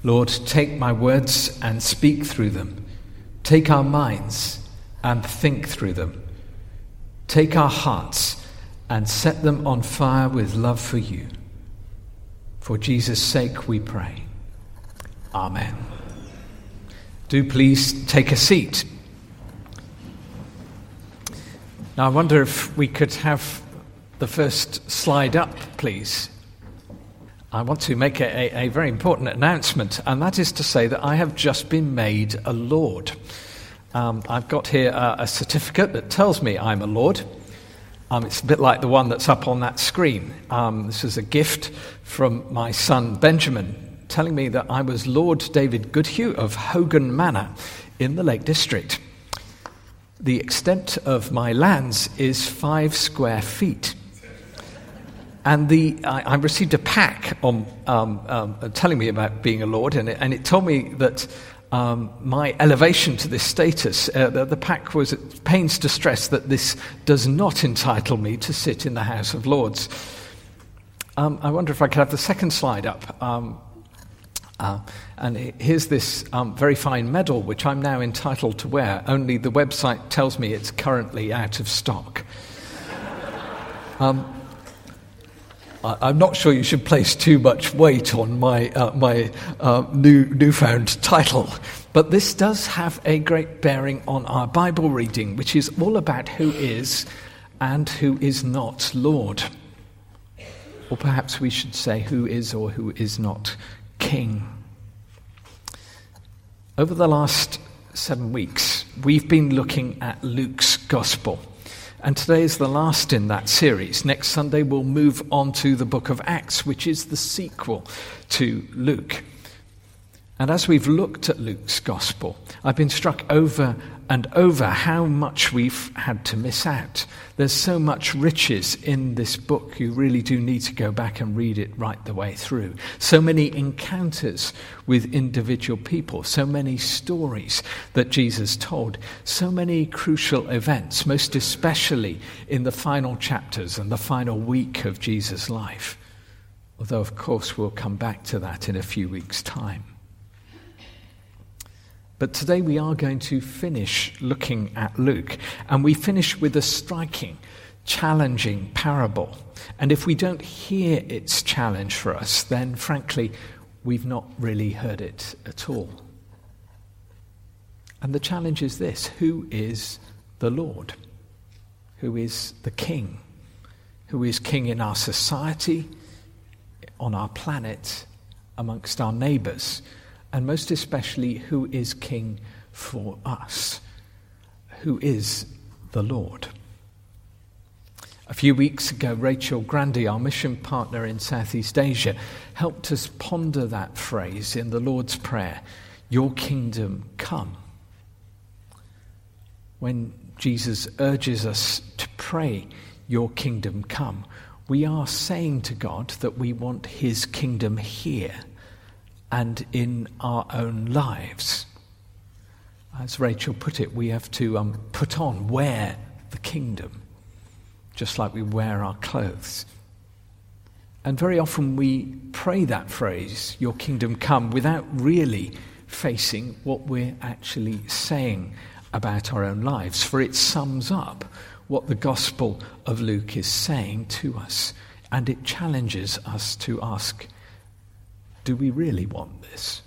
Lord, take my words and speak through them. Take our minds and think through them. Take our hearts and set them on fire with love for you. For Jesus' sake we pray. Amen. Do please take a seat. Now I wonder if we could have the first slide up, please. I want to make a very important announcement, and that is to say that I have just been made a Lord. I've got here a certificate that tells me I'm a Lord. It's a bit like the one that's up on that screen. This is a gift from my son Benjamin, telling me that I was Lord David Goodhue of Hogan Manor in the Lake District. The extent of my lands is 5 square feet. And I received a pack on telling me about being a lord, and it told me that my elevation to this status, the pack was at pains to stress that this does not entitle me to sit in the House of Lords. I wonder if I could have the second slide up. And here's this very fine medal, which I'm now entitled to wear, only the website tells me it's currently out of stock. I'm not sure you should place too much weight on my newfound title, but this does have a great bearing on our Bible reading, which is all about who is and who is not Lord. Or perhaps we should say who is or who is not King. Over the last 7 weeks, we've been looking at Luke's Gospel. And today is the last in that series. Next Sunday we'll move on to the book of Acts, which is the sequel to Luke. And as we've looked at Luke's Gospel, I've been struck over and over how much we've had to miss out. There's so much riches in this book, you really do need to go back and read it right the way through. So many encounters with individual people, so many stories that Jesus told, so many crucial events, most especially in the final chapters and the final week of Jesus' life. Although, of course, we'll come back to that in a few weeks' time. But today we are going to finish looking at Luke, and we finish with a striking, challenging parable. And if we don't hear its challenge for us, then frankly, we've not really heard it at all. And the challenge is this: who is the Lord? Who is the King? Who is King in our society, on our planet, amongst our neighbours? And most especially, who is King for us? Who is the Lord? A few weeks ago, Rachel Grandy, our mission partner in Southeast Asia, helped us ponder that phrase in the Lord's Prayer, "Your kingdom come." When Jesus urges us to pray, "Your kingdom come," we are saying to God that we want his kingdom here and in our own lives. As Rachel put it, we have to wear the kingdom, just like we wear our clothes. And very often we pray that phrase, "Your kingdom come," without really facing what we're actually saying about our own lives, for it sums up what the Gospel of Luke is saying to us, and it challenges us to ask, do we really want this?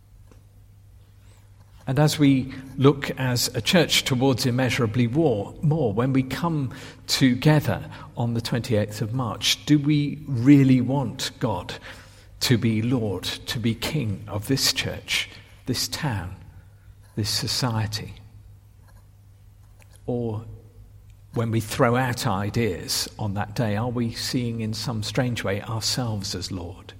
And as we look as a church towards immeasurably more, when we come together on the 28th of March, do we really want God to be Lord, to be King of this church, this town, this society? Or when we throw out ideas on that day, are we seeing in some strange way ourselves as Lord?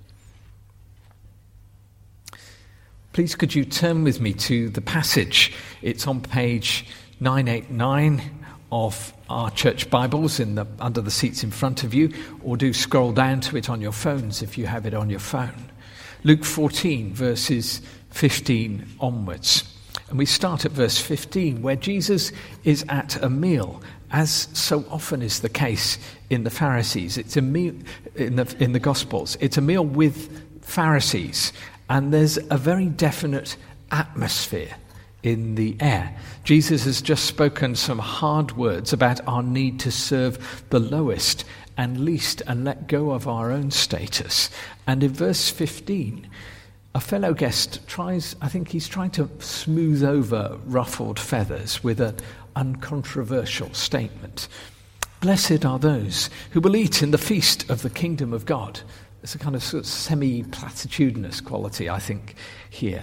Please could you turn with me to the passage. It's on page 989 of our church Bibles under the seats in front of you, or do scroll down to it on your phones if you have it on your phone. Luke 14, verses 15 onwards. And we start at verse 15, where Jesus is at a meal, as so often is the case in the Pharisees. It's a meal in the Gospels. It's a meal with Pharisees. And there's a very definite atmosphere in the air. Jesus has just spoken some hard words about our need to serve the lowest and least and let go of our own status. And in verse 15, a fellow guest he's trying to smooth over ruffled feathers with an uncontroversial statement. Blessed are those who will eat in the feast of the kingdom of God. There's a kind of sort of semi-platitudinous quality, I think, here.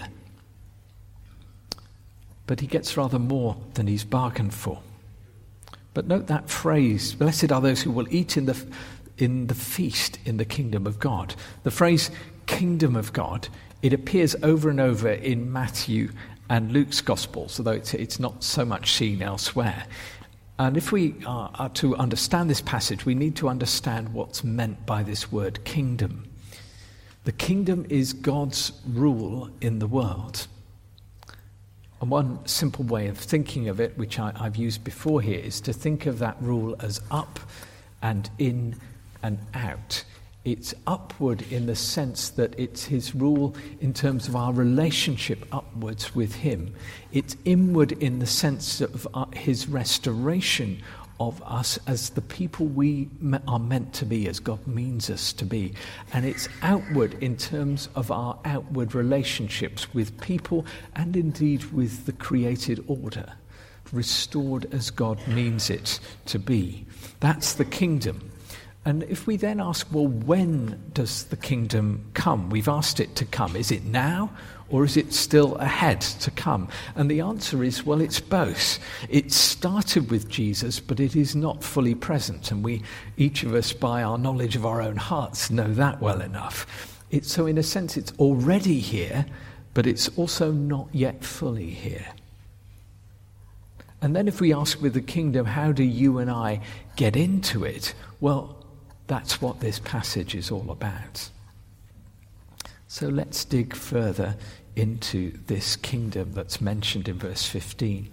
But he gets rather more than he's bargained for. But note that phrase, blessed are those who will eat in the feast in the kingdom of God. The phrase kingdom of God, it appears over and over in Matthew and Luke's Gospels, although it's not so much seen elsewhere. And if we are to understand this passage, we need to understand what's meant by this word kingdom. The kingdom is God's rule in the world. And one simple way of thinking of it, which I've used before here, is to think of that rule as up and in and out. It's upward in the sense that it's his rule in terms of our relationship upwards with him. It's inward in the sense of his restoration of us as the people we are meant to be, as God means us to be. And it's outward in terms of our outward relationships with people and indeed with the created order, restored as God means it to be. That's the kingdom. And if we then ask, well, when does the kingdom come? We've asked it to come. Is it now, or is it still ahead to come? And the answer is, well, it's both. It started with Jesus, but it is not fully present. And we, each of us, by our knowledge of our own hearts, know that well enough. So in a sense, it's already here, but it's also not yet fully here. And then if we ask with the kingdom, how do you and I get into it? Well, that's what this passage is all about. So let's dig further into this kingdom that's mentioned in verse 15.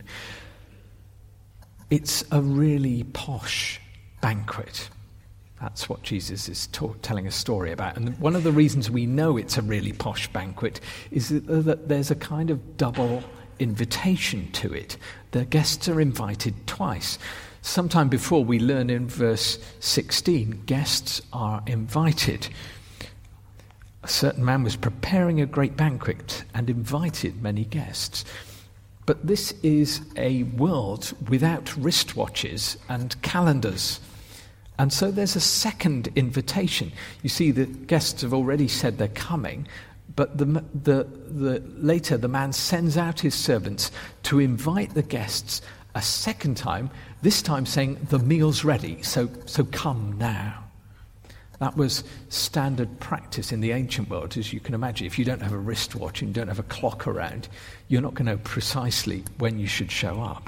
It's a really posh banquet. That's what Jesus is telling a story about. And one of the reasons we know it's a really posh banquet is that there's a kind of double invitation to it. The guests are invited twice. Sometime before, we learn in verse 16, guests are invited. A certain man was preparing a great banquet and invited many guests. But this is a world without wristwatches and calendars. And so there's a second invitation. You see, the guests have already said they're coming, but later the man sends out his servants to invite the guests a second time, this time saying, the meal's ready, so come now. That was standard practice in the ancient world, as you can imagine. If you don't have a wristwatch and you don't have a clock around, you're not going to know precisely when you should show up.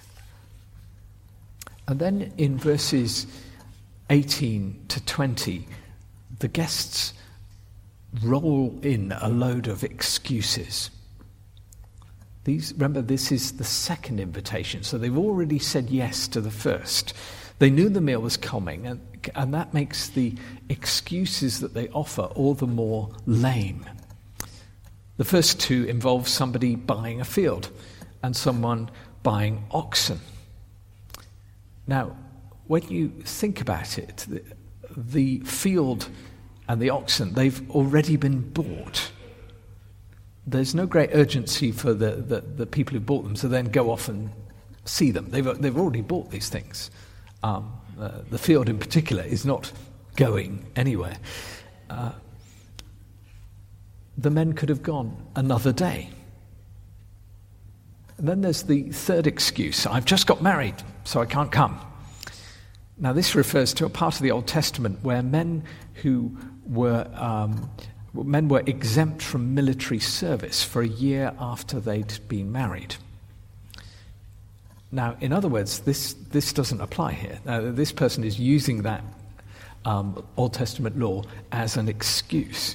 And then in verses 18 to 20, the guests roll in a load of excuses. Remember, this is the second invitation, so they've already said yes to the first. They knew the meal was coming, and that makes the excuses that they offer all the more lame. The first two involve somebody buying a field and someone buying oxen. Now, when you think about it, the field and the oxen, they've already been bought. There's no great urgency for the people who bought them to then go off and see them. They've already bought these things. The field in particular is not going anywhere. The men could have gone another day. And then there's the third excuse. I've just got married, so I can't come. Now this refers to a part of the Old Testament where men were exempt from military service for a year after they'd been married. Now, in other words, this doesn't apply here. Now, this person is using that Old Testament law as an excuse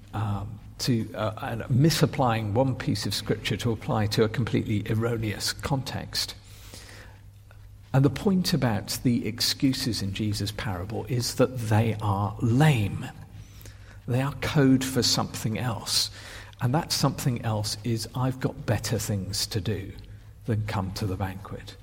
and misapplying one piece of scripture to apply to a completely erroneous context. And the point about the excuses in Jesus' parable is that they are lame. They are code for something else. And that something else is, I've got better things to do than come to the banquet.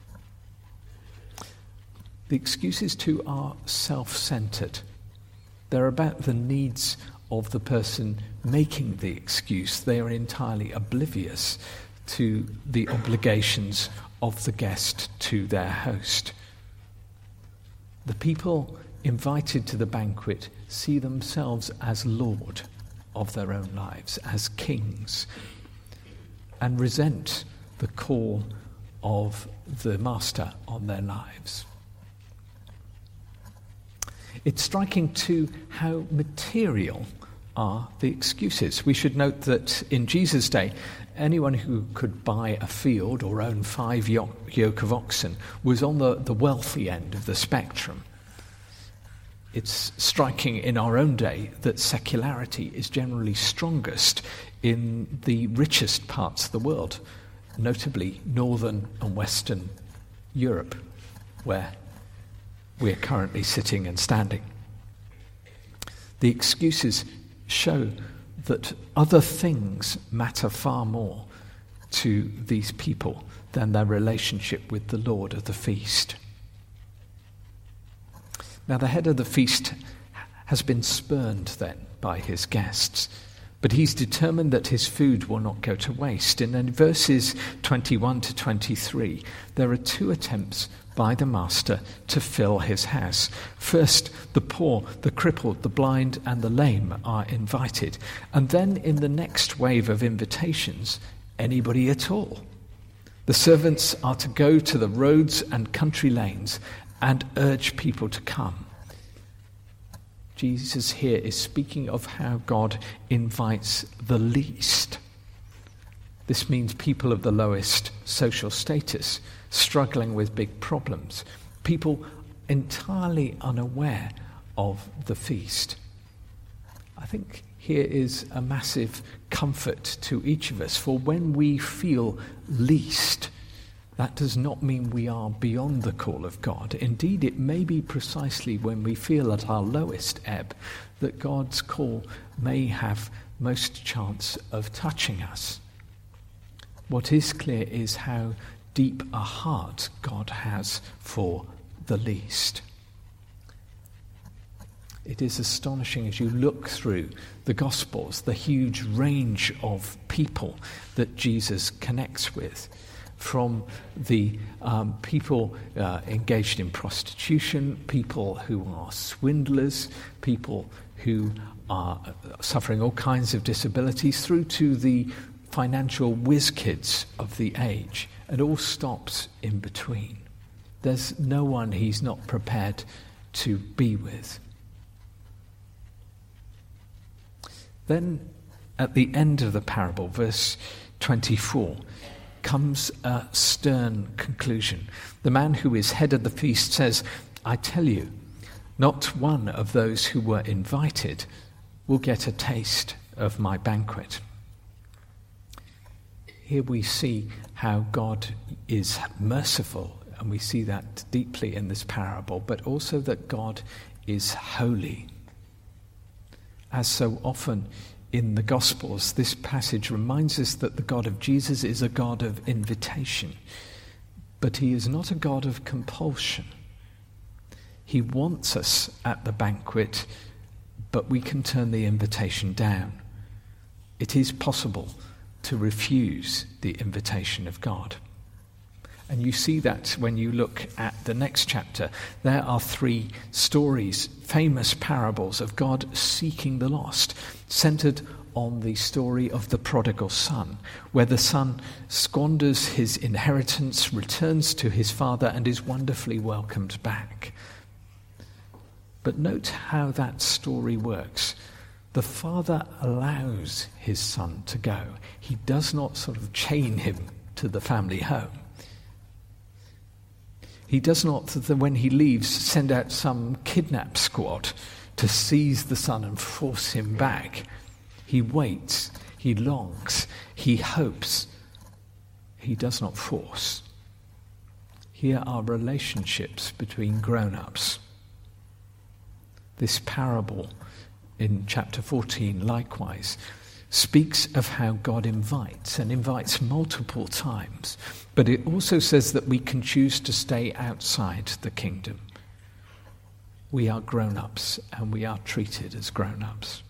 The excuses too are self-centered. They're about the needs of the person making the excuse. They are entirely oblivious to the obligations of the guest to their host. The people invited to the banquet see themselves as Lord of their own lives, as kings, and resent the call of the master on their lives. It's striking too how material are the excuses. We should note that in Jesus' day, anyone who could buy a field or own 5 yoke of oxen was on the wealthy end of the spectrum. It's striking in our own day that secularity is generally strongest in the richest parts of the world, notably Northern and Western Europe, where we're currently sitting and standing. The excuses show that other things matter far more to these people than their relationship with the Lord of the feast. Now, the head of the feast has been spurned then by his guests, but he's determined that his food will not go to waste. And in verses 21 to 23, there are 2 attempts by the master to fill his house. First, the poor, the crippled, the blind, and the lame are invited. And then in the next wave of invitations, anybody at all. The servants are to go to the roads and country lanes and urge people to come. Jesus here is speaking of how God invites the least. This means people of the lowest social status, struggling with big problems, people entirely unaware of the feast. I think here is a massive comfort to each of us, for when we feel least, that does not mean we are beyond the call of God. Indeed, it may be precisely when we feel at our lowest ebb that God's call may have most chance of touching us. What is clear is how deep a heart God has for the least. It is astonishing as you look through the Gospels, the huge range of people that Jesus connects with. From the people engaged in prostitution, people who are swindlers, people who are suffering all kinds of disabilities, through to the financial whiz kids of the age. It all stops in between. There's no one he's not prepared to be with. Then, at the end of the parable, verse 24, comes a stern conclusion. The man who is head of the feast says, I tell you, not one of those who were invited will get a taste of my banquet. Here we see how God is merciful, and we see that deeply in this parable, but also that God is holy. As so often in the Gospels, this passage reminds us that the God of Jesus is a God of invitation, but he is not a God of compulsion. He wants us at the banquet, but we can turn the invitation down. It is possible to refuse the invitation of God. And you see that when you look at the next chapter. There are 3 stories, famous parables of God seeking the lost, centered on the story of the prodigal son, where the son squanders his inheritance, returns to his father, and is wonderfully welcomed back. But note how that story works. The father allows his son to go. He does not sort of chain him to the family home. He does not, when he leaves, send out some kidnap squad to seize the son and force him back. He waits, he longs, he hopes. He does not force. Here are relationships between grown-ups. This parable in chapter 14, likewise, speaks of how God invites, and invites multiple times. But it also says that we can choose to stay outside the kingdom. We are grown-ups, and we are treated as grown-ups.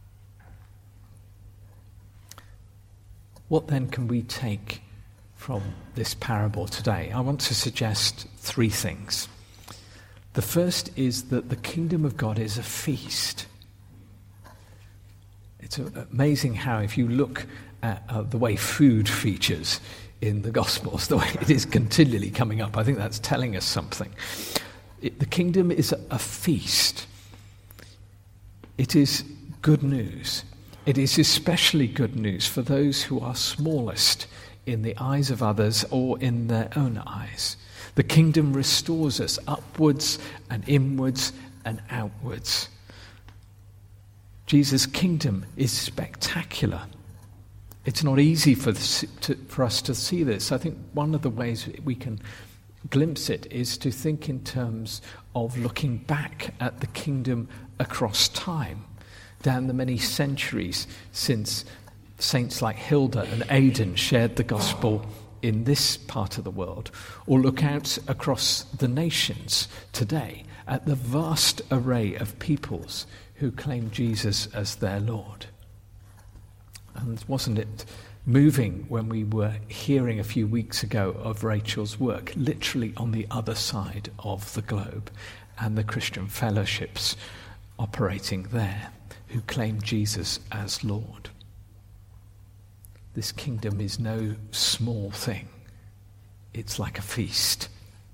What then can we take from this parable today? I want to suggest three things. The first is that the kingdom of God is a feast. It's amazing how, if you look at the way food features in the Gospels, the way it is continually coming up, I think that's telling us something. The kingdom is a feast. It is good news. It is especially good news for those who are smallest in the eyes of others or in their own eyes. The kingdom restores us upwards and inwards and outwards. Jesus' kingdom is spectacular. It's not easy for us to see this. I think one of the ways we can glimpse it is to think in terms of looking back at the kingdom across time, down the many centuries since saints like Hilda and Aidan shared the gospel in this part of the world, or look out across the nations today at the vast array of peoples who claim Jesus as their Lord. And wasn't it moving when we were hearing a few weeks ago of Rachel's work, literally on the other side of the globe, and the Christian fellowships operating there who claim Jesus as Lord? This kingdom is no small thing. It's like a feast.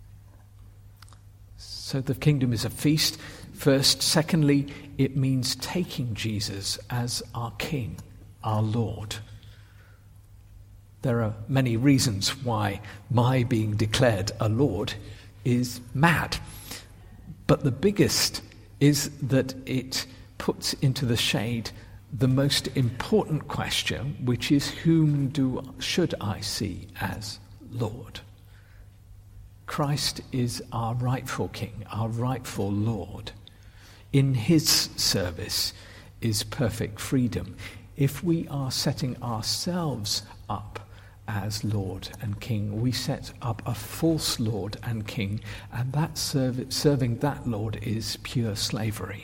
So the kingdom is a feast, first. Secondly, it means taking Jesus as our King, our Lord. There are many reasons why my being declared a Lord is mad. But the biggest is that it puts into the shade the most important question, which is, whom should I see as Lord? Christ is our rightful King, our rightful Lord. In his service is perfect freedom. If we are setting ourselves up as Lord and King, we set up a false Lord and King, and that serving that Lord is pure slavery.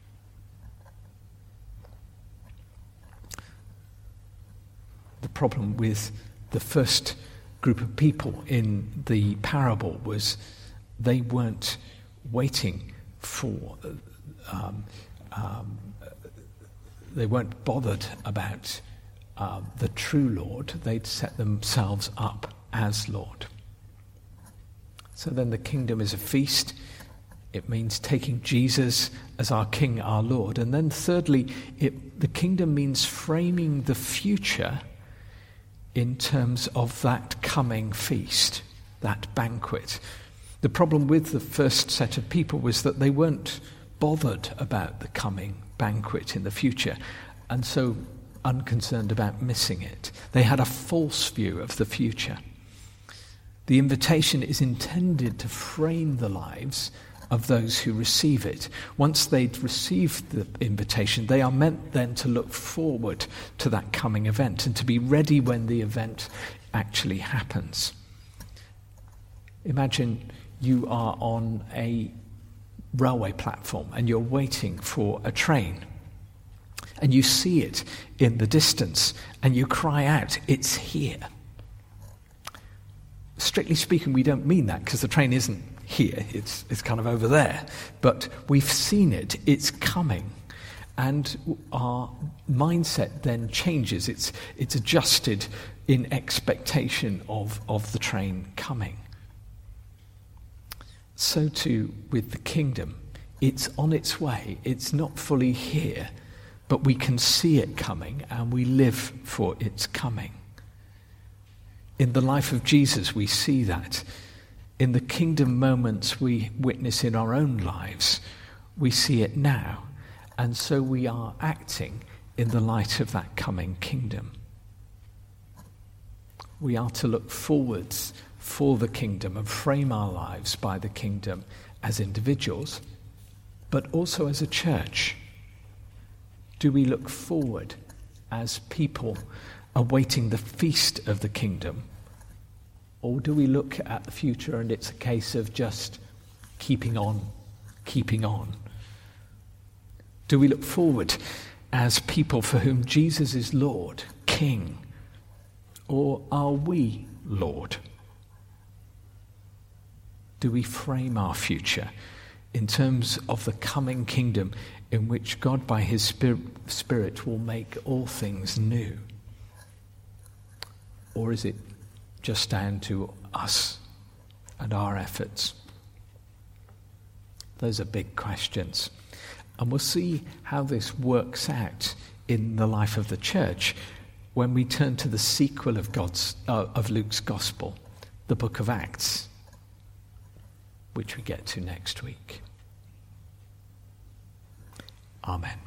The problem with the first group of people in the parable was they weren't waiting for, they weren't bothered about the true Lord. They'd set themselves up as Lord. So then the kingdom is a feast. It means taking Jesus as our King, our Lord. And then thirdly, the kingdom means framing the future in terms of that coming feast, that banquet. The problem with the first set of people was that they weren't bothered about the coming banquet in the future, and so unconcerned about missing it. They had a false view of the future. The invitation is intended to frame the lives of those who receive it. Once they'd received the invitation, they are meant then to look forward to that coming event and to be ready when the event actually happens. Imagine you are on a railway platform and you're waiting for a train, and you see it in the distance and you cry out, "It's here." Strictly speaking, we don't mean that, because the train isn't here, it's kind of over there. But we've seen it, it's coming. And our mindset then changes. It's adjusted in expectation of the train coming. So too with the kingdom. It's on its way. It's not fully here, but we can see it coming and we live for its coming. In the life of Jesus, we see that. In the kingdom moments we witness in our own lives, we see it now. And so we are acting in the light of that coming kingdom. We are to look forwards for the kingdom and frame our lives by the kingdom as individuals, but also as a church. Do we look forward as people awaiting the feast of the kingdom? Or do we look at the future and it's a case of just keeping on, keeping on? Do we look forward as people for whom Jesus is Lord, King? Or are we Lord? Do we frame our future in terms of the coming kingdom in which God by his Spirit will make all things new? Or is it just down to us and our efforts? Those are big questions. And we'll see how this works out in the life of the church when we turn to the sequel of Luke's Gospel, the book of Acts, which we get to next week. Amen.